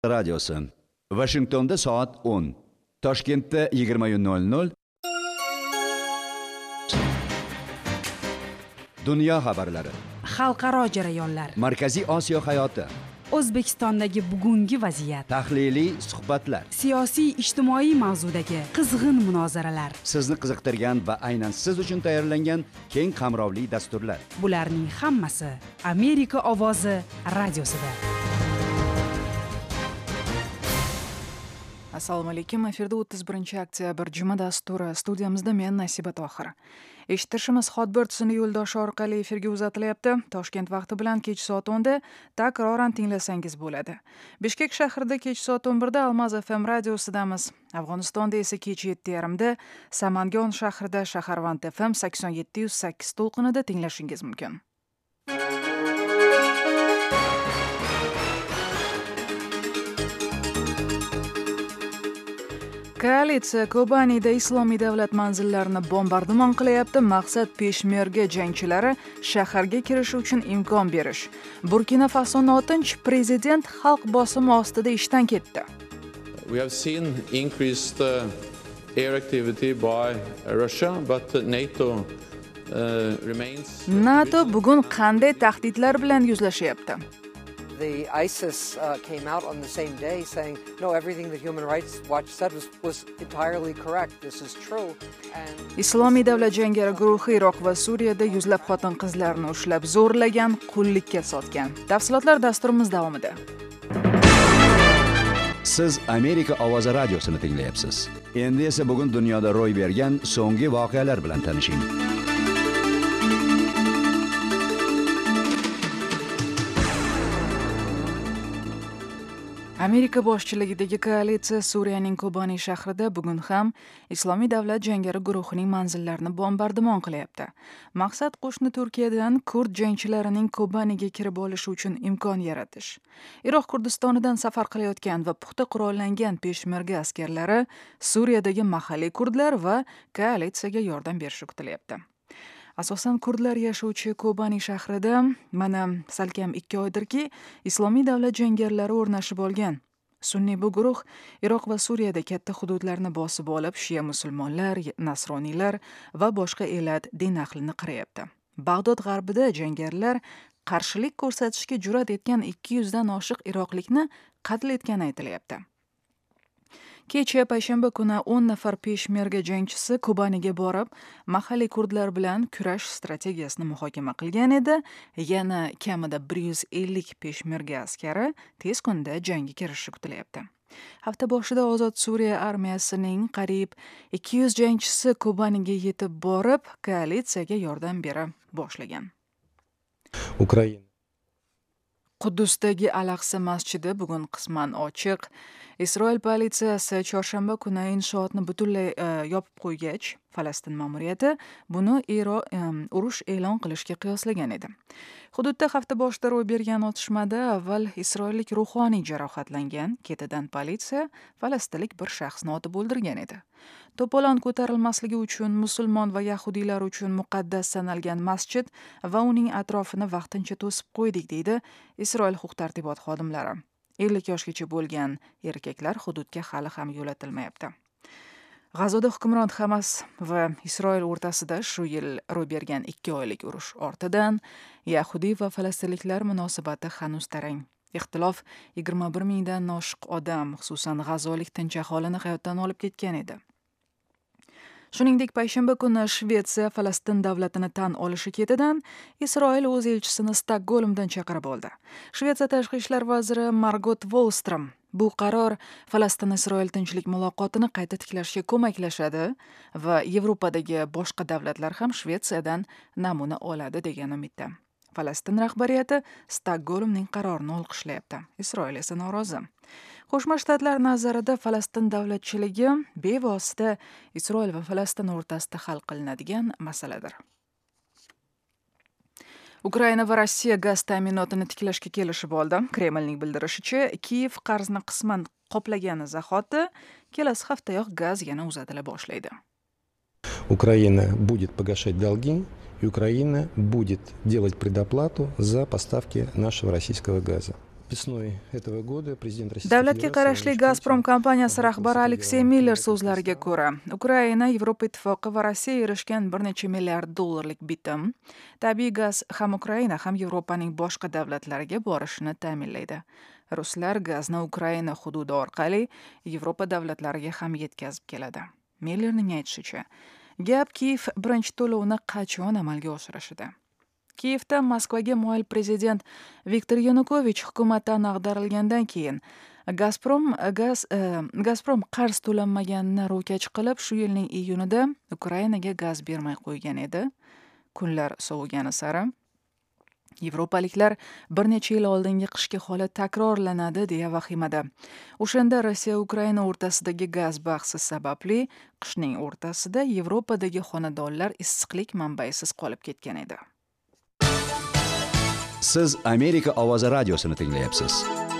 Radyosi. Washingtonda soat 10. Toshkentda 20:00. Dunyo xabarlari. Xalqaro jarayonlar. Markaziy Osiyo hayoti. O'zbekistondagi bugungi vaziyat. Tahliliy suhbatlar. Siyosiy ijtimoiy mavzudagi qizg'in munozaralar. Sizni qiziqtirgan va aynan siz uchun tayyorlangan keng qamrovli dasturlar. Bularning hammasi Amerika ovozi radiosida. Assalomu alaykum. Efirda 31 oktyabr juma dasturi. Studiyamizda men Nasiba Tohir. Eshitishimiz Hotbird yo'ldoshi orqali efirga uzatilyapti. Toshkent vaqti bilan kech soat 10da takroran tinglasangiz bo'ladi. Bishkek shahrida kech soat 11da Almaz FM radiosidamiz. Afg'onistonda esa kech 7:30da Samangon shahrida Shaharvand FM 87.8 to'lqinida tinglashingiz mumkin. Koalitsiya Kobanida Islomiy davlat manzillarini bombardimon qilyapti. Maqsad peshmerga jangchilari shaharga kirishi uchun imkon berish. Burkina Faso 6-chi prezident xalq bosimi ostida ishdan ketdi. We have seen increased air activity by Russia, but NATO remains. NATO bugun qanday tahdidlar bilan yuzlashyapti? The ISIS came out on the same day saying, no, everything that Human Rights Watch said was entirely correct. This is true. Islomiy davlat jangari guruhi Iroq va Suriyada yuzlab xotin-qizlarni ushlab zo'rlagan, qullikka sotgan. Tafsilotlar dasturimiz davomida. Siz Amerika ovozi radiosini tinglayapsiz. Endi esa bugun dunyoda ro'y bergan so'nggi voqealar bilan tanishing. Amerika boshchiligidagi koalitsiya Suriyaning Kobani shahrida bugun ham Islomiy davlat jangari guruhining manzillarini bombardimon qilyapti. Maqsad qo'shni Turkiyadan kurd jangchilarining Kobaniga kirib olishi uchun imkon yaratish. Iroq Kurdistonidan safar qilayotgan va puxta qurollangan peshmerga askarlari Suriyadagi mahalliy kurdlar va koalitsiyaga yordam berishi kutilyapti. Asosan kurdlar yashovchi Kobani shahrida mana salkam 2 oydirki Islomiy davlat jangarilari o'rnashib olgan. Sunniy bu guruh Iroq va Suriyada katta hududlarni bosib olib, shiya musulmonlar, nasroniylar va boshqa elat din ahlini qirayapti. Bag'dod g'arbida jangarilar qarshilik ko'rsatishga jur'at etgan 200 dan oshiq iroqlikni qatl etgani aytilyapti. Kecha payshanba kuni 10 nafar peshmerga jangchisi Kobaniga borib, mahalliy kurdlar bilan kurash strategiyasini muhokama qilgan edi. Yana kamida 150 peshmerga askari tez kunda jangga kirishi kutilyapti. Hafta boshida Ozod Suriya armiyasining qariyb 200 jangchisi Kobaniga yetib borib, koalitsiyaga yordam bera boshlagan. Ukraina Quddusdagi Al-Aqsa masjidi bugun qisman ochiq. Isroil politsiyasi chorshanba kuni inshootni butunlay yopib qo'ygach, Falastin ma'muriyati buni urush e'lon qilishga qiyoslagan edi. Hududda hafta boshida ro'y bergan otishmada avval isroillik ruhoniy jarohatlangan, ketidan politsiya falastinlik bir shaxsni otib o'ldirgan edi. To'polon ko'tarilmasligi uchun musulmon va yahudiylar uchun muqaddas sanalgan masjid va uning atrofini vaqtincha to'sib qo'ydik, deydi Isroil huquq-tartibot xodimlari. 50 yoshgacha bo'lgan erkaklar hududga hali ham yo'latilmayapti. G'azoda hukmron Hamas va Isroil o'rtasida shu yil ro'y bergan 2 oylik urush ortidan yahudiy va falastinliklar munosabati hanuz tarang. Ixtilof 21 mingdan oshiq odam, xususan g'azolik tinch aholini hayotdan olib ketgan edi. Shuningdek, payshanba kuni Shvetsiya Falastin davlatini tan olishi ketidan Isroil o'z elchisini Stokgolmdan chaqirib oldi. Shvetsiya tashqi ishlar vaziri Margot Wallström bu qaror Falastin-Isroil tinchlik muloqotini qayta tiklashga ko'maklashadi va Yevropadagi boshqa davlatlar ham Shvetsiyadan namuna oladi degan umidda. Falastin rahbariyati Stokgolmning qarorini olqishlayapti. Isroil esa norozi. Qo'shma Shtatlar nazarida Falastin davlatchiligi bevosita Isroil va Falastin o'rtasida hal qilinadigan masaladir. Ukraina va Rossiya gaz ta'minotini tiklashga kelishib oldi. Kremlning bildirishicha, Kiyev qarzni qisman qoplagani zahoti kelasi haftayoq gaz yana uzatila boshlaydi. Украина будет погашать долги, и Украина будет делать предоплату за поставки нашего российского газа. Весной этого года президент Российской Davlatga qarashli Владимир Gazprom Путин kompaniyasi rahbari обратился к Aleksey лидерам Miller Европейского so'zlariga ko'ra, Ukraina, Yevropa Ittifoqi va Rossiya erishgan bir necha milliard dollarlik bitim tabiiy gaz ham Ukraina ham Yevropaning boshqa davlatlariga borishini ta'minlaydi. Ruslar gazni Ukraina hududi orqali Yevropa davlatlariga ham yetkazib keladi. Millerning aytishicha, gap Kiyev birinchi to'lovni qachon amalga oshirishida. Kiyevda Moskvaga moyil prezident Viktor Yanukovich hukumatdan ag'darilgandan keyin Gazprom qarz to'lanmaganini ro'kach qilib, shu yilning iyunida Ukrainaga gaz bermay qo'ygan edi. Kunlar sovigani sari Yevropaliklar bir necha yil oldingi qishki holat takrorlanadi deya vahimada. O'shanda Rossiya Ukraina o'rtasidagi gaz bahsi sababli qishning o'rtasida Yevropadagi xonadonlar issiqlik manbaisiz qolib ketgan edi. Siz Amerika ovozi radiosini tinglayapsiz.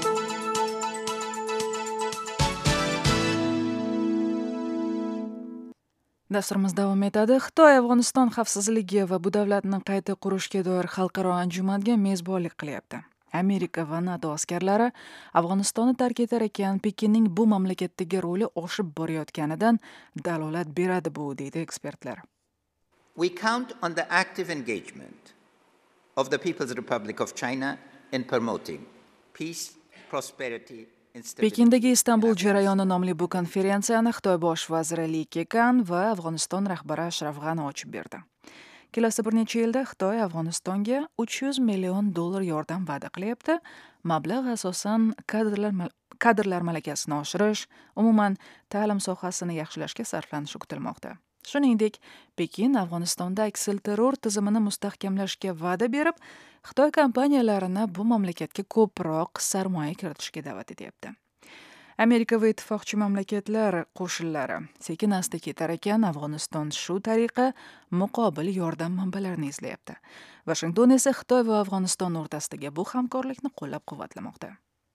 Dasturimiz davom etadi. Xitoy Afg'oniston xavfsizligi va bu davlatni qayta qurishga doir xalqaro anjumanga mezbonlik qilyapti. Amerika va NATO askarlari Afg'onistonni tark etar ekan, Pekinning bu mamlakatdagi roli oshib borayotganidan dalolat beradi bu, deydi ekspertlar. We count on the active engagement of the People's Republic of China in promoting peace, prosperity, and stability. Pekindagi Istanbul jarayoni nomli bu konferensiyani Xitoy bosh vaziri Li Keqiang va Afg'oniston rahbari Ashraf G'ani ochib berdi. Kelasi bir necha yilda Xitoy Afg'onistonga $300 million yordam va'da qilyapti. Mablag' asosan kadrlar malakasini oshirish, umuman ta'lim sohasini yaxshilashga sarflanishi kutilmoqda. Shuningdek, Pekin Afg'onistonda aksilterror tizimini mustahkamlashga va'da berib, Xitoy kompaniyalarini bu mamlakatga ko'proq sarmoya kiritishga da'vat etyapti. Amerika va ittifoqchi mamlakatlar qo'shinlari sekin-asta ketar ekan, Afg'oniston shu tariqa muqobil yordam manbalarini izlayapti. Washington esa Xitoy va Afg'oniston o'rtasidagi bu hamkorlikni qo'llab-quvvatlamoqda.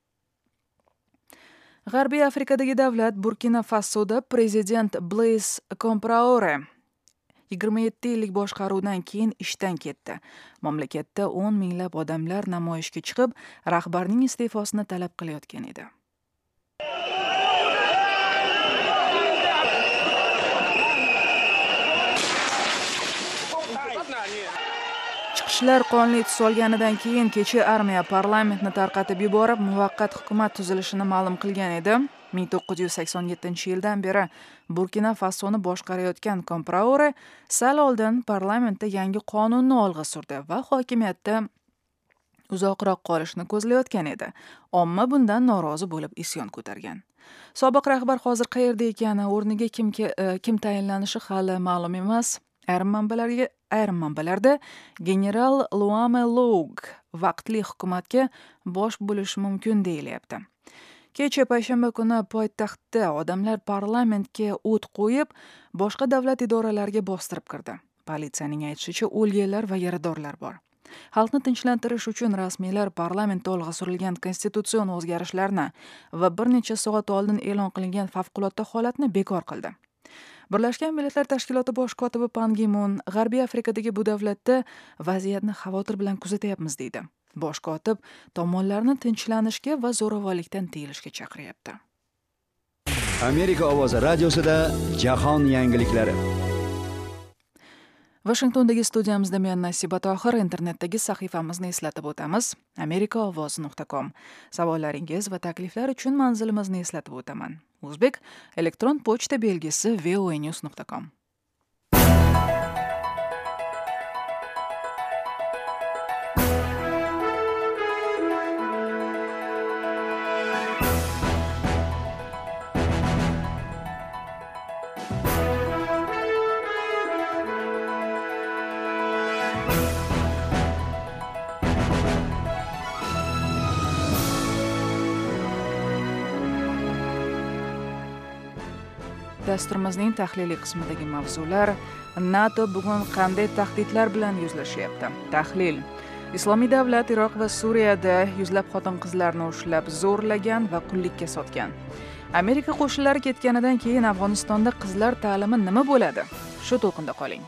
G'arbiy Afrikadagi davlat Burkina Fasoda prezident Blaise Compaoré 27 yillik boshqaruvdan keyin ishdan ketdi. Mamlakatda 10 minglab odamlar namoyishga chiqib, rahbarning iste'fosini talab qilayotgan edi. Chiqishlar qonli tus olganidan keyin kecha armiya parlamentni tarqatib yuborib, muvaqqat hukumat tuzilishini ma'lum qilgan edi. 1987-yildan beri Burkina Fasoni boshqarayotgan Compaoré sal oldin parlamentda yangi qonunni olg'a surdi va hokimiyatda uzoqroq qolishni ko'zlayotgan edi. Omma bundan norozi bo'lib isyon ko'targan. Sobiq rahbar hozir qayerda ekani, o'rniga kim tayinlanishi hali ma'lum emas. Ayrim manbalarda general Luame Loug vaqtli hukumatga bosh bo'lishi mumkin deyilyapti. Kecha payshanba kuni poytaxtda odamlar parlamentga o't qo'yib, boshqa davlat idoralariga bostirib kirdi. Politsiyaning aytishicha, o'lganlar va yaradorlar bor. Xalqni tinchlantirish uchun rasmiylar parlamentda olg'a surilgan konstitutsion o'zgarishlarni va bir necha soat oldin e'lon qilingan favqulodda holatni bekor qildi. Birlashgan Millatlar Tashkiloti bosh kotibi Pan Gi Mun G'arbiy Afrikadagi bu davlatda vaziyatni xavotir bilan kuzatyapmiz deydi. Bosh kotib tomonlarni tinchlanishga va zo'ravonlikdan tiyilishga chaqiryapti. Amerika ovozi radiosida jahon yangiliklari. Washingtondagi studiyamizda men Nasiba Tohir, internetdagi sahifamizni eslatib o'tamiz. amerikaovozi.com. Savollaringiz va takliflar uchun manzilimizni eslatib o'taman. O'zbek elektron pochta belgisi voanews.com. Dasturimizning tahliliy qismidagi mavzular: NATO bugun qanday tahdidlar bilan yuzlashyapti? Tahlil: Islomiy davlat Iroq va Suriyada yuzlab xotin-qizlarni ushlab zo'rlagan va qullikka sotgan. Amerika qo'shinlari ketganidan keyin Afg'onistonda qizlar ta'limi nima bo'ladi? Shu to'lqinda qoling.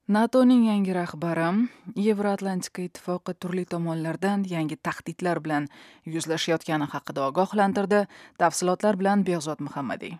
NATOning yangi rahbari Yevroatlantika ittifoqi turli tomonlardan yangi tahdidlar bilan yuzlashayotgani haqida ogohlantirdi. Tafsilotlar bilan Behzod Muhammadiy.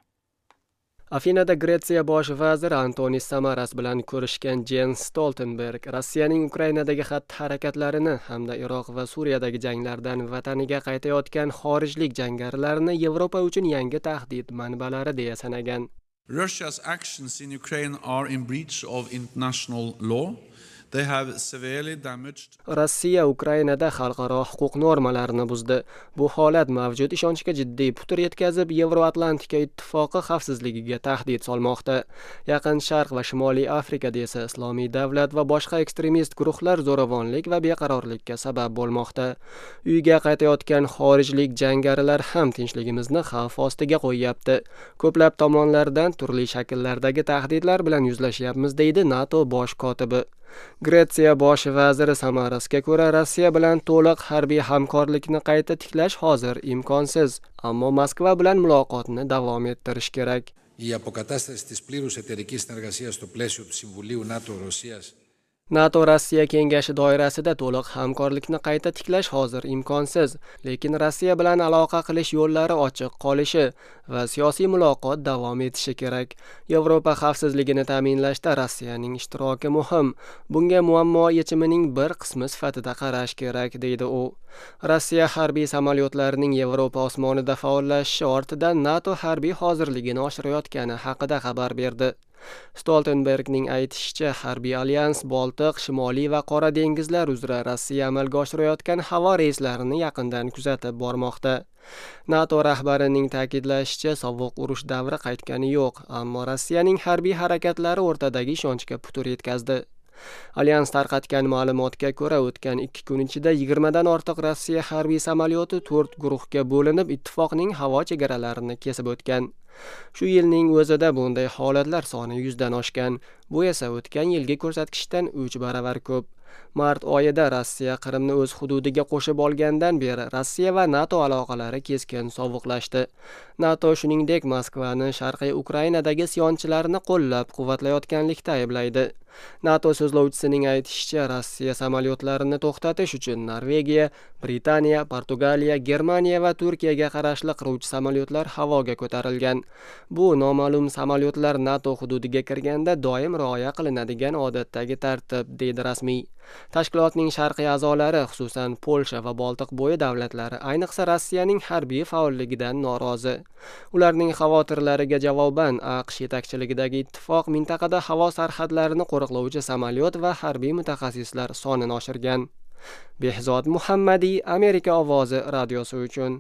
Afinada Gretsiya bosh vaziri Antonis Samaras bilan ko'rishgan Jens Stoltenberg Rossiyaning Ukrainadagi xatti-harakatlarini hamda Iroq va Suriyadagi janglardan vataniga qaytayotgan xorijlik jangarilarni Yevropa uchun yangi tahdid manbalari deya sanagan. Russia's actions in Ukraine are in breach of international law. They have severely damaged. Rossiya Ukrainada xalqaro huquq normalarini buzdi. Bu holat mavjud ishonchga jiddiy putur yetkazib, Yevroatlantika ittifoqi xavfsizligiga tahdid solmoqda. Yaqin Sharq va Shimoliy Afrikada esa Islomiy davlat va boshqa ekstremist guruhlar zo'ravonlik va beqarorlikka sabab bo'lmoqda. Uyga qaytayotgan xorijlik jangarilar ham tinchligimizni xavf ostiga qo'yyapti. Ko'plab tomonlardan turli shakllardagi tahdidlar bilan yuzlashyapmiz, deydi NATO bosh kotibi. Gretsiya bosh vaziri Samarasga ko'ra, Rossiya bilan to'liq harbiy hamkorlikni qayta tiklash hozir imkonsiz, ammo Moskva bilan muloqotni davom ettirish kerak. Η αποκατάσταση της πλήρους εταιρικής συνεργασίας στο πλαίσιο του Συμβουλίου ΝΑΤΟ-Ρωσίας. NATO Rossiya kengashi doirasida to'liq hamkorlikni qayta tiklash hozir imkonsiz, lekin Rossiya bilan aloqa qilish yo'llari ochiq qolishi va siyosiy muloqot davom etishi kerak. Yevropa xavfsizligini ta'minlashda Rossiyaning ishtiroki muhim. Bunga muammo yechimining bir qismi sifatida qarash kerak, deydi u. Rossiya harbiy samolyotlarining Yevropa osmonida faollashishi ortidan NATO harbiy hozirligini oshirayotgani haqida xabar berdi. Stoltenbergning aytishicha, harbiy alyans Boltiq, Shimoliy va Qora dengizlar uzra Rossiya amalga oshirayotgan havo reyslarini yaqindan kuzatib bormoqda. NATO rahbarining ta'kidlashicha, sovuq urush davri qaytgani yo'q, ammo Rossiyaning harbiy harakatlari o'rtadagi ishonchga putur yetkazdi. Alyans tarqatgan ma'lumotga ko'ra, o'tgan 2 kun ichida 20 dan ortiq Rossiya harbiy samolyoti 4 guruhga bo'linib, ittifoqning havo chegaralarini kesib o'tgan. Shu yilning o'zida bunday holatlar soni 100 dan oshgan. Bu esa o'tgan yilgi ko'rsatkichdan 3 baravar ko'p. Mart oyida Rossiya Qrimni o'z hududiga qo'shib olgandan beri Rossiya va NATO aloqalari keskin sovuqlashdi. NATO shuningdek Moskvani Sharqiy Ukrainadagi isyonchilarni qo'llab-quvvatlayotganlikda ayblaydi. NATO so'zlovchisining aytishicha, Rossiya samolyotlarini to'xtatish uchun Norvegiya, Britaniya, Portugaliya, Germaniya va Turkiyaga qarashli qiruvchi samolyotlar havoga ko'tarilgan. Bu noma'lum samolyotlar NATO hududiga kirganda doim rioya qilinadigan odatdagi tartib, deydi rasmiy. Tashkilotning sharqiy a'zolari, xususan Polsha va Boltiq bo'yi davlatlari, ayniqsa Rossiyaning harbiy faolligidan norozi. Ularning xavotirlariga javoban AQSh yetakchiligidagi ittifoq mintaqada havo sarhadlarini qo'riqlovchi samolyot va harbiy mutaxassislar sonini oshirgan. Behzod Muhammadiy, Amerika ovozi radiosi uchun.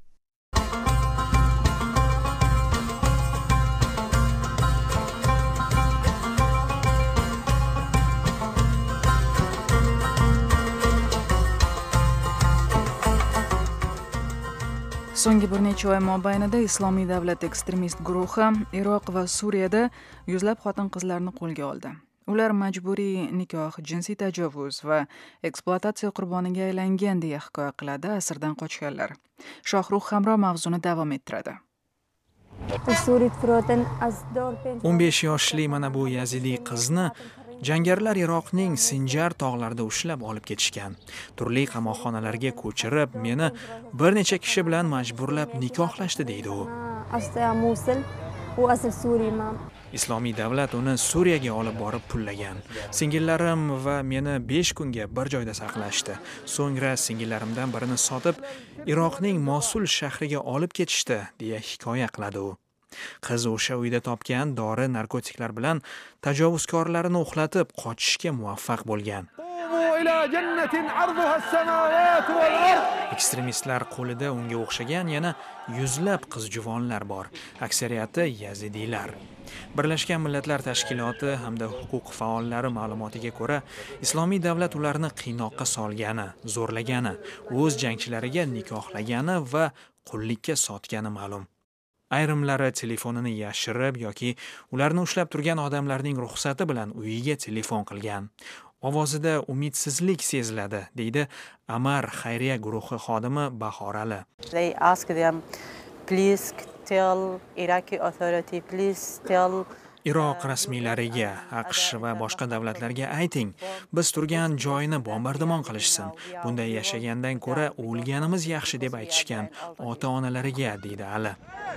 So'nggi bir necha oy mobaynida Islomiy davlat ekstremist guruhi Iroq va Suriyada yuzlab xotin-qizlarni qo'lga oldi. Ular majburiy nikoh, jinsiy tajovuz va ekspluatatsiya qurboniga aylangan deya hikoya qiladi asrdan qochganlar. Shohruh Hamro mavzuni davom ettiradi. 15 yoshli mana bu yazidiy qizni jangarilar Iroqning Sinjar tog'larida ushlab olib ketishgan. Turli qamoqxonalarga ko'chirib, meni bir necha kishi bilan majburlab nikohlashdi, deydi u. Islomiy davlat uni Suriyaga olib borib pullagan. Singillarim va meni 5 kunga bir joyda saqlashdi. So'ngra singillarimdan birini sotib, Iroqning Mosul shahriga olib ketishdi, deya hikoya qiladi u. Qiz o'sha uyda topgan dori narkotiklar bilan tajovuzkorlarini uxlatib qochishga muvaffaq bo'lgan. Ekstremistlar qo'lida unga o'xshagan yana yuzlab qiz-juvonlar bor, aksariyati yazidiylar. Birlashgan Millatlar Tashkiloti hamda huquq faollari ma'lumotiga ko'ra, Islomiy davlat ularni qiynoqqa solgani, zo'rlagani, o'z jangchilariga nikohlagani va qullikka sotgani ma'lum. Ayrimlari telefonini yashirib yoki ularni ushlab turgan odamlarning ruxsati bilan uyiga telefon qilgan. Ovozida umidsizlik seziladi, deydi Amar xayriya guruhi xodimi Bahorali. They ask them, please tell Iraqi authority, please tell Iroq rasmiylariga, AQSh va boshqa davlatlarga ayting, biz turgan joyni bombardimon qilishsin. Bunday yashagandan ko'ra o'lganimiz yaxshi deb aytishgan ota-onalariga, deydi Ali.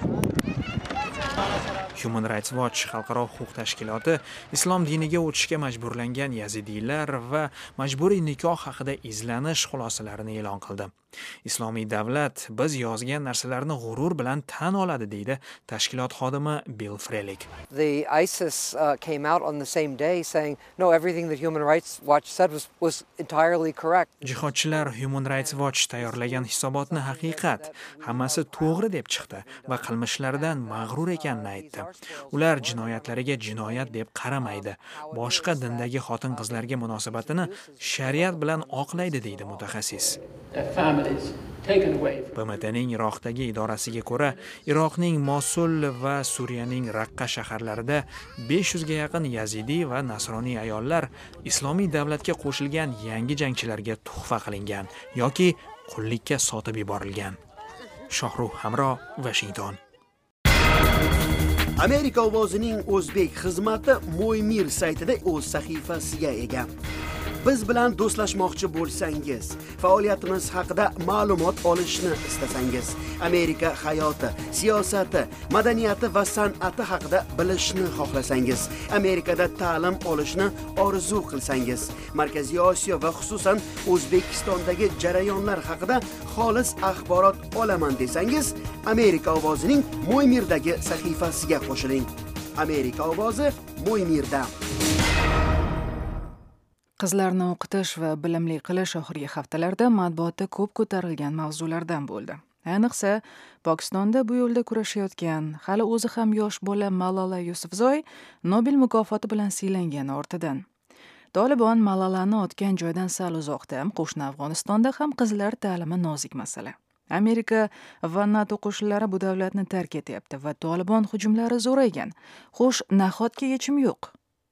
Human Rights Watch xalqaro huquq tashkiloti islom diniga o'tishga majburlangan yazidiylar va majburiy nikoh haqida izlanish xulosalarini e'lon qildi. Islomiy davlat biz yozgan narsalarni g'urur bilan tan oladi, deydi tashkilot xodimi Bill Frelich. The ISIS came out on the same day saying, no, everything that Human Rights Watch said was entirely correct. Jihodchilar Human Rights Watch tayyorlagan hisobotni haqiqat, hammasi to'g'ri deb chiqdi va qilmishlaridan mag'rur ekanini aytdi. Ular jinoyatlariga jinoyat deb qaramaydi. Boshqa dindagi xotin-qizlarga munosabatini shariat bilan oqlaydi, deydi mutaxassis. BMTning Iroqdagi idorasiga ko'ra, Iroqning Mosul va Suriyaning Raqqa shaharlarida 500 ga yaqin yazidiy va nasroniy ayollar islomiy davlatga qo'shilgan yangi jangchilarga tuhfa qilingan yoki qullikka sotib yuborilgan. Shohruh Hamro, Washington. Amerika ovozining o'zbek xizmati Mo'ymir saytida o'z sahifasiga ega. Biz bilan do'stlashmoqchi bo'lsangiz, faoliyatimiz haqida ma'lumot olishni istasangiz, Amerika hayoti, siyosati, madaniyati va san'ati haqida bilishni xohlasangiz, Amerikada ta'lim olishni orzu qilsangiz, Markaziy Osiyo va xususan O'zbekistondagi jarayonlar haqida xolis axborot olaman desangiz, Amerika ovozining Mo'ymirdagi sahifasiga qo'shiling. Amerika ovozi Mo'ymirda. Qizlarni o'qitish va bilimli qilish oxirgi haftalarda matbuotda ko'p ko'tarilgan mavzulardan bo'ldi. Ayniqsa, Pokistonda bu yo'lda kurashayotgan, hali o'zi ham yosh bola Malala Yousafzoy Nobel mukofoti bilan siylangani ortidan. Tolibon Malalani otgan joydan sal uzoqda, qo'shni Afg'onistonda ham qizlar ta'limi nozik masala. Amerika va NATO qo'shinlari bu davlatni tark etyapti va Tolibon hujumlari zo'raygan. Xo'sh, nahotki yechim yo'q?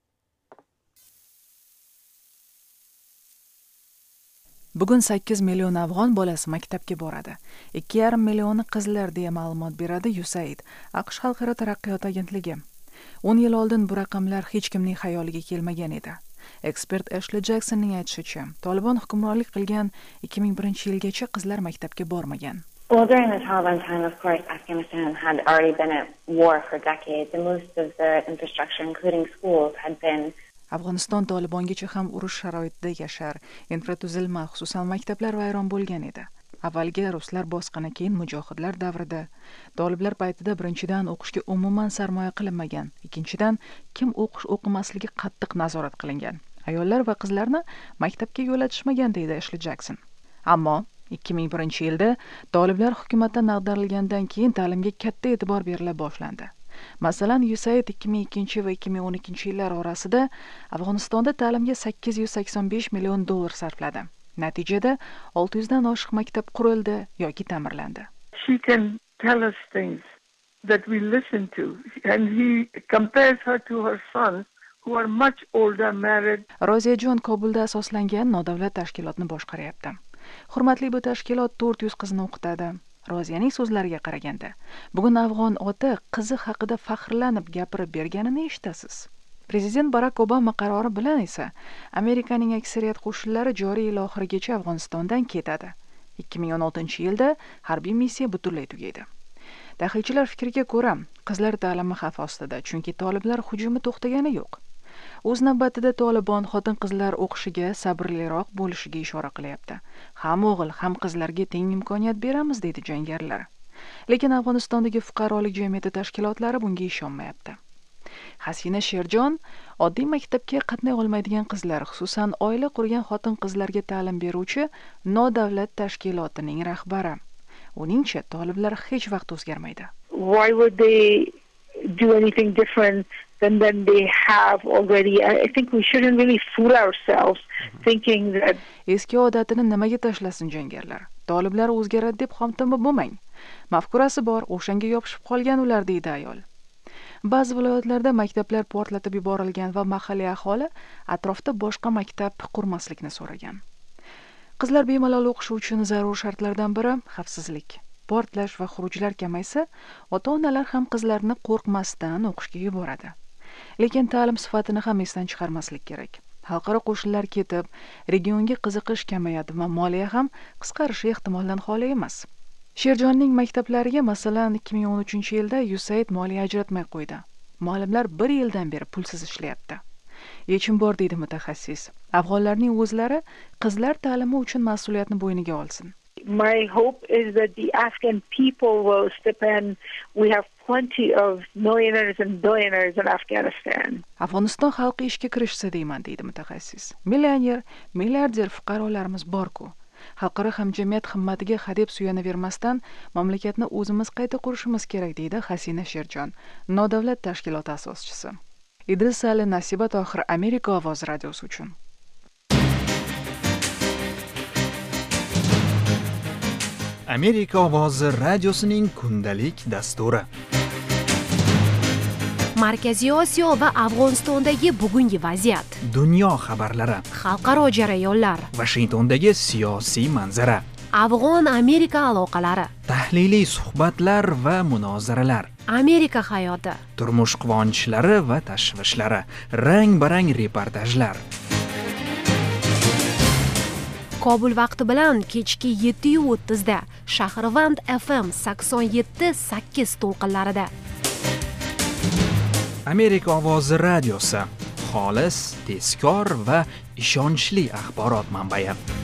Bugun 8 million afg'on bolasi maktabga boradi. 2,5 millioni qizlar deya ma'lumot beradi USAID, AQSh Xalqaro taraqqiyot agentligi. 10 yil oldin bu raqamlar hech kimning xayoliga kelmagan edi. Ekspert Ashley Jacksonning aytishicha, Tolibon hukmronlik qilgan 2001-yilgacha qizlar maktabga bormagan. Well, during the Taliban time, of course, Afghanistan had already been at war for decades, and most of the infrastructure, including schools, had been Afg'oniston Tolibongacha ham urush sharoitida yashar, infratuzilma, xususan maktablar vayron bo'lgan edi. Avvalgi ruslar bosqini, keyin mujohidlar davrida Toliblar paytida birinchidan o'qishga umuman sarmoya qilinmagan, ikkinchidan kim o'qimasligi qattiq nazorat qilingan. Ayollar va qizlarni maktabga yo'latishmagan, deydi Ashley Jackson. Ammo 2001-yilda Toliblar hukumatdan ag'darilgandan keyin ta'limga katta e'tibor berila boshlandi. Masalan, USAID 2002 va 2012-yillar orasida Afg'onistonda ta'limga 885 million dollar sarfladi. Natijada 600 dan oshiq maktab qurildi yoki ta'mirlandi. She can tell us things that we listen to, and he compares her to her sons who are much older, married. Roziyajon Kobulda asoslangan nodavlat tashkilotni boshqaryapti. Hurmatli, bu tashkilot 400 qizni o'qitadi. Roziyaning so'zlariga qaraganda, bugun afg'on ota qizi haqida faxrlanib gapirib berganini eshitasiz. Prezident Barack Obama qarori bilan esa Amerikaning aksariyat qo'shinlari joriy yil oxirigacha Afg'onistondan ketadi. 2016-yilda harbiy missiya butunlay tugaydi. Tahlilchilar fikriga ko'ra, qizlar ta'limi xavf ostida, chunki toliblar hujumi to'xtagani yo'q. O'z navbatida Tolibon xotin-qizlar o'qishiga sabrliroq bo'lishiga ishora qilyapti. Ham o'g'il, ham qizlarga teng imkoniyat beramiz, deydi jangarilar. Lekin Afg'onistondagi fuqarolik jamiyati tashkilotlari bunga ishonmayapti. Hasina Sherjon oddiy maktabga qatnay olmaydigan qizlar, xususan oila qurgan xotin-qizlarga ta'lim beruvchi nodavlat tashkilotining rahbari. Uningcha, toliblar hech vaqt o'zgarmaydi. Why would they do anything different than they have already? I think we shouldn't really fool ourselves thinking that eski odatini nimaga tashlasin jangarilar? Toliblar o'zgaradi deb xomtama bo'lmang. Mafkurasi bor, o'shanga yopishib qolgan ular, deydi ayol. Ba'zi viloyatlarda maktablar portlatib yuborilgan va mahalliy aholi atrofda boshqa maktab qurmaslikni so'ragan. Qizlar bemalol o'qishi uchun zarur shartlardan biri xavfsizlik. Portlash va xurujlar kamaysa, ota-onalar ham qizlarini qo'rqmasdan o'qishga yuboradi. Lekin ta'lim sifatini ham esdan chiqarmaslik kerak. Xalqaro qo'shinlar ketib, regionga qiziqish kamayadi va moliya ham qisqarishi ehtimoldan xoli emas. Sherjonning maktablariga masalan 2013-yilda USAID moliya ajratmay qo'ydi. Muallimlar 1 yildan beri pulsiz ishlayapti. Yechim bor deydi mutaxassis. Afg'onlarning o'zlari qizlar ta'limi uchun mas'uliyatni bo'yniga olsin. My hope is that the Afghan people will step in. We have plenty of millionaires and billionaires in Afghanistan. Afg'oniston xalqi ishga kirishsa deyman deydi mutaxassis. Millioner, milliarder fuqarolarimiz bor-ku. Xalqaro hamjamiyat himmatiga hadeb suyanavermasdan mamlakatni o'zimiz qayta qurishimiz kerak deydi Hasina Sherjon, nodavlat tashkiloti asoschisi. Idris Ali Nasiba Tohir, Amerika ovozi radiosi uchun. Amerika ovozi radiosining kundalik dasturi. Markaziy Osiyo va Afg'onistondagi bugungi vaziyat. Dunyo xabarlari. Xalqaro jarayonlar. Washingtondagi siyosiy manzara. Afg'on-Amerika aloqalari. Tahliliy suhbatlar va munozaralar. Amerika hayoti. Turmush quvonchlari va tashvishlari. Rang-barang reportajlar. Kobul vaqti bilan kechki 7:30 da Shahrivand FM 87.8 to'lqinlarida. Amerika ovozi radiosi. Xolis, tezkor va ishonchli axborot manbai.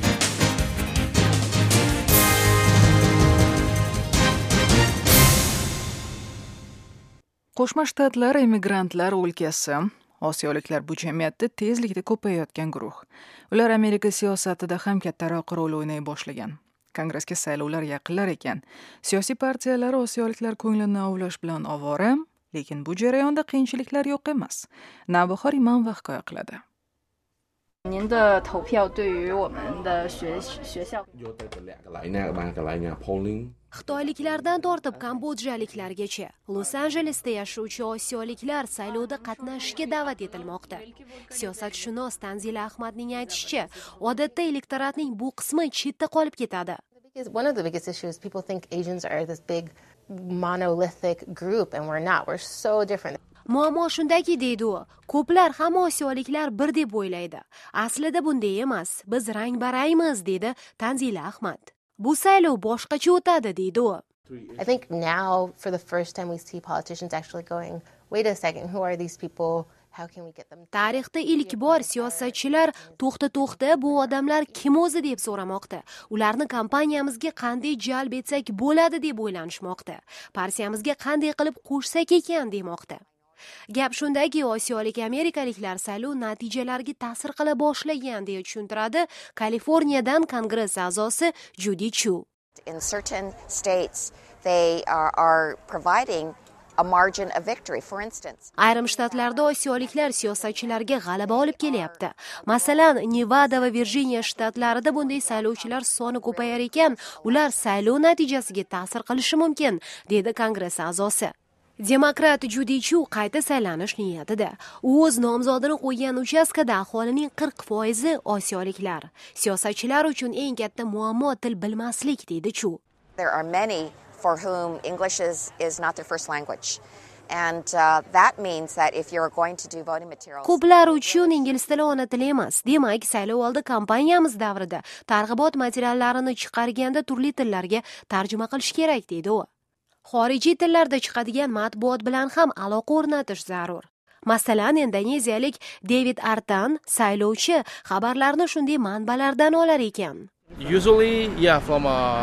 Qo'shma Shtatlar immigrantlar o'lkasi, osiyoliklar bu jamiyatda tezlikda ko'payayotgan guruh. Ular Amerika siyosatida ham kattaroq rol o'ynay boshlagan. Kongressga saylovlar yaqinlar ekan. Siyosiy partiyalar osiyoliklar ko'nglini ovlash bilan ovora, lekin bu jarayonda qiyinchiliklar yo'q emas. Navbahor Imanova hikoya qiladi. 您的投票对于我们的学校 Xitoyliklardan tortib Kambodjaliklargacha Los-Anjelesda yashovchi osiyoliklar saylovda qatnashishga da'vat etilmoqda. Siyosatshunos Tanzila Ahmadning aytishicha, odatda elektoratning bu qismi chetda qolib ketadi. One of the biggest issues, people think Asians are this big monolithic group and we're not. We're so different. Muammo shundaki deydi u, ko'plar hamma osiyoliklar bir deb o'ylaydi. Aslida bunday emas. Biz rang-barangmiz deydi Tanzila Ahmad. Bu saylov boshqacha o'tadi deydi u. I think now for the first time we see politicians actually going, wait a second, who are these people? How can we get them? Tarixda ilk bor siyosatchilar to'xta bu odamlar kim o'zi deb so'ramoqda. Ularni kompaniyamizga qanday jalb etsak bo'ladi deb o'ylanishmoqda. Partiyamizga qanday qilib qo'shsak ekan demoqda. Gap shundaki, osiyolik amerikaliklar saylov natijalariga ta'sir qila boshlagan deya tushuntiradi Kaliforniyadan Kongress a'zosi Judy Chu. In certain states they are providing a margin of victory, for instance. Ayrim shtatlarda osiyoliklar siyosatchilarga g'alaba olib kelyapti. Masalan, Nevada va Virjiniya shtatlarida bunday saylovchilar soni ko'payar ekan, ular saylov natijasiga ta'sir qilishi mumkin, dedi Kongress a'zosi. Demokrat Judy Chu qayta saylanish niyatida. U o'z nomzodini qo'ygan uchastkada aholining 40% osiyoliklar. Siyosatchilar uchun eng katta muammo til bilmaslik, dedi Chu. There are many for whom English is not their first language. And that means that if you're going to do voting materials. Ko'plar uchun ingliz tili ona tili emas. Demak, saylovoldi kampaniyamiz davrida targ'ibot materiallarini chiqarganda turli tillarga tarjima qilish kerak, dedi u. Xorijiy tillarda chiqadigan matbuot bilan ham aloqa o'rnatish zarur. Masalan, indoneziyalik David Artan saylovchi xabarlarni shunday manbalardan olar ekan. Usually, yeah, from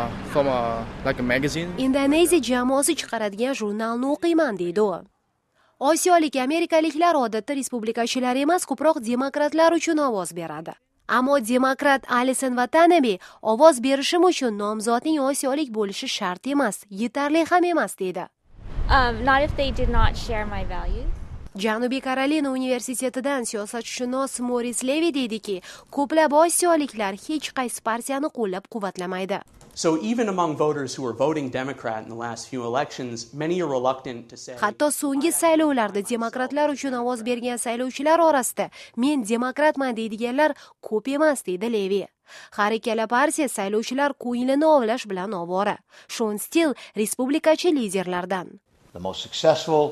like a magazine. Indoneziya jamoasi chiqaradigan jurnalni o'qiyman, deydi u. Osiyolik amerikaliklar odatda respublikachilar emas, ko'proq demokratlar uchun ovoz beradi. Ammo demokrat Alison Watanabe ovoz berishim uchun nomzodning osiyolik bo'lishi shart emas, yetarli ham emas, dedi. Not if they did not share my values. Janubiy Karolina universitetidan siyosatshunos Morris Levy deydiki, ko'plab osiyoliklar hech qaysi partiyani qo'llab-quvvatlamaydi. So even among voters who were voting Democrat in the last few elections, many are reluctant to say. Hatto so'nggi saylovlarda demokratlar uchun ovoz bergan saylovchilar orasida men demokratman deydiganlar ko'p emas, deydi Levy. Har ikkala partiya saylovchilar ko'nglini ovlash bilan ovora. Shon Still respublikachi liderlardan. The most successful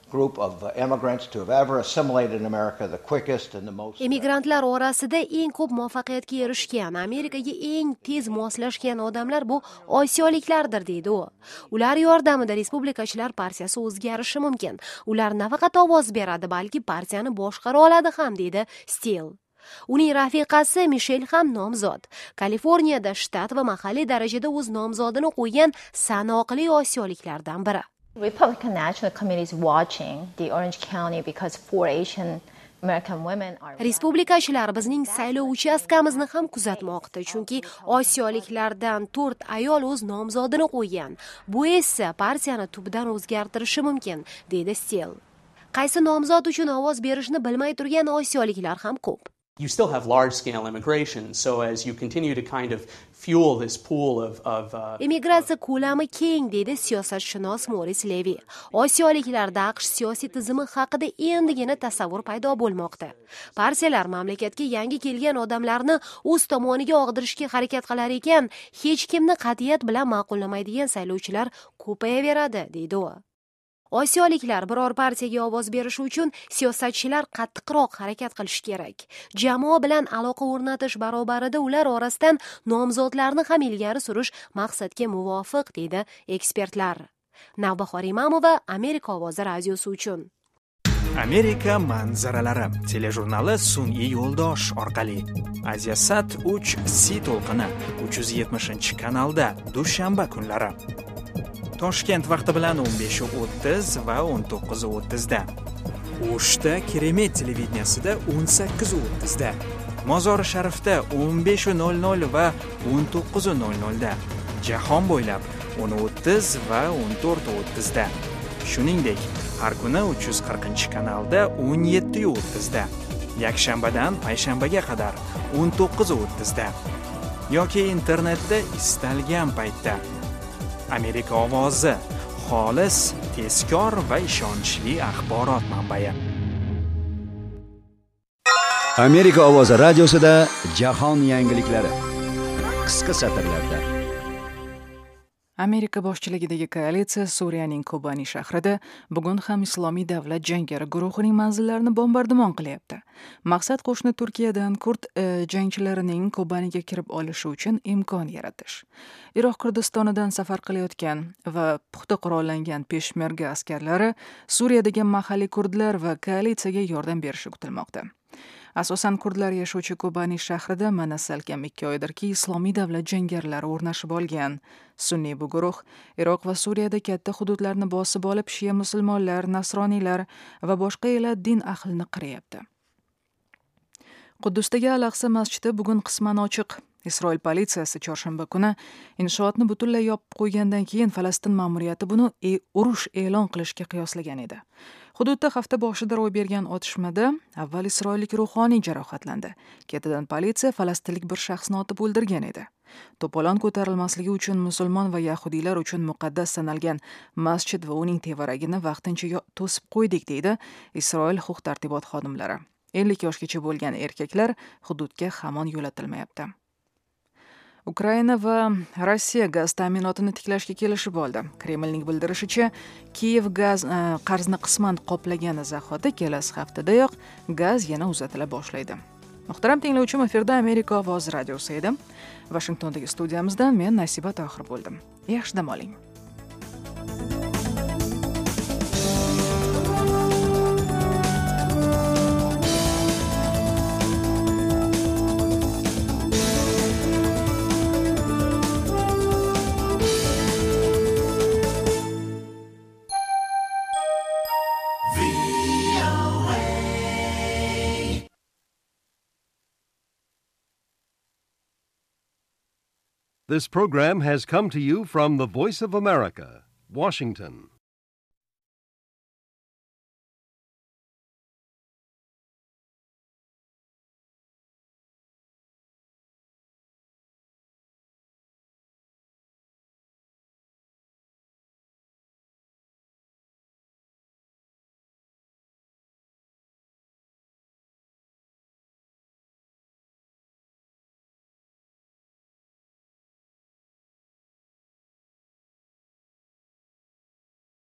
group of immigrants to have ever assimilated in America, the quickest and the most. Emigrantlar orasida eng ko'p muvaffaqiyatga erishgan, Amerikaga eng tez moslashgan odamlar bu osiyoliklardir deydi u. Ular yordamida Respublikachilar partiyasi o'zgarishi mumkin. Ular nafaqat ovoz beradi, balki partiyani boshqara oladi ham, deydi Steele. Uning rafiqasi Michelle ham nomzod. Kaliforniyada shtat va mahalliy darajada o'z nomzodini qo'ygan sanoqli osiyoliklardan biri. Republican National Committee is watching the Orange County because 4 Asian American women are. Respublikachilar bizning saylov uchastkamizni ham kuzatmoqda, chunki osiyoliklardan 4 ayol o'z nomzodini qo'ygan. Bu esa partiyani tubdan o'zgartirishi mumkin, deydi Steele. Qaysi nomzod uchun ovoz berishni bilmay turgan osiyoliklar ham ko'p. You still have large-scale immigration, so as you continue to kind of fuel this pool of Immigratsiya ko'lami keng, deydi siyosatshunos Morris Levy. Osiyoliklarda AQSh siyosiy tizimi haqida endigina tasavvur paydo bo'lmoqda. Partiyalar mamlakatga yangi kelgan odamlarni o'z tomoniga og'dirishga harakat qilar ekan, hech kimni qat'iyat bilan ma'qullamaydigan saylovchilar ko'payaveradi, deydi u. Osiyoliklar biror partiyaga ovoz berish uchun siyosatchilar qattiqroq harakat qilish kerak. Jamoa bilan aloqa o'rnatish barobarida ular orasidan nomzodlarni ham ilgari surish maqsadga muvofiq, deydi ekspertlar. Navbahor Imamova, Amerika ovozi radiosi uchun. Amerika manzaralari telejurnali sun'iy yo'ldosh orqali Asiasat 3 C to'lqini 370-kanalda dushanba kunlari. Toshkent vaqti bilan 15:30 va 19:30 da. O'shda Keremet televideniyasida 18:30 da. Mozori Sharifda 15:00 va 19:00 da. Jahon bo'ylab 10:30 va 14:30 da. Shuningdek, har kuni 340-kanalda 17:30 da. Yakshanbadan payshanbaga qadar 19:30 da. Yoki internetda istalgan paytda. Amerika ovozi, xolis, tezkor va ishonchli axborot manbai. Amerika ovozi radiosida jahon yangiliklari qisqa satrlarda. Amerika boshchiligidagi koalitsiya Suriyaning Kobani shahrida bugun ham Islomiy davlat jangari guruhining manzillarini bombardimon qilyapti. Maqsad qo'shni Turkiyadan kurd jangchilarining Kobaniga kirib olishi uchun imkon yaratish. Iroq Kurdistonidan safar qilayotgan va puxta qurollangan peshmerga askarlari Suriyadagi mahalliy kurdlar va koalitsiyaga yordam berishi kutilmoqda. Asosan kurdlar yashovchi Kobani shahrida mana salkam 2 oydirki Islomiy davlat jangarilari o'rnashib olgan. Sunniy bu guruh Iroq va Suriyada katta hududlarni bosib olib, shiya musulmonlar, nasroniylar va boshqa elat din ahlini qiryapti. Quddusdagi Al-Aqsa masjidi bugun qisman ochiq. Isroil politsiyasi chorshanba kuni inshootni butunlay yopib qo'ygandan keyin Falastin ma'muriyati buni urush e'lon qilishga qiyoslagan edi. Hududda hafta boshida ro'y bergan otishmada avval isroillik ruhoniy jarohatlandi. Ketidan politsiya falastinlik bir shaxsni otib o'ldirgan edi. To'polon ko'tarilmasligi uchun musulmon va yahudiylar uchun muqaddas sanalgan masjid va uning tevaragini vaqtincha to'sib qo'ydik, deydi Isroil huquq-tartibot xodimlari. 50 yoshgacha bo'lgan erkaklar hududga hamon yo'latilmayapti. Ukraina va Rossiya gaz ta'minotini tiklashga kelishib oldi. Kremlning bildirishicha, Kiyev gaz qarzni qisman qoplagani zahoti kelasi haftadayoq gaz yana uzatila boshlaydi. Muhtaram tinglovchim, efirda Amerika ovozi radiosi edi. Washingtondagi studiyamizdan men Nasiba Tohir bo'ldim. Yaxshi dam oling. This program has come to you from the Voice of America, Washington.